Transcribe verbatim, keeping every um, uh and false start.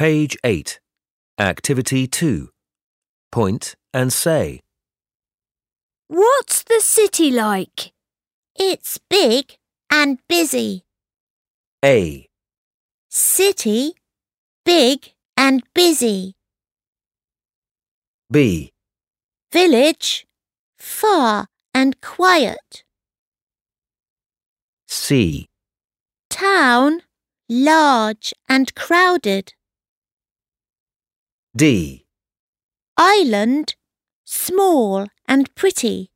Page eight. Activity two. Point and say. What's the city like? It's big and busy. A. City, big and busy. B. Village, far and quiet. C. Town, large and crowded. D. Island, small and pretty.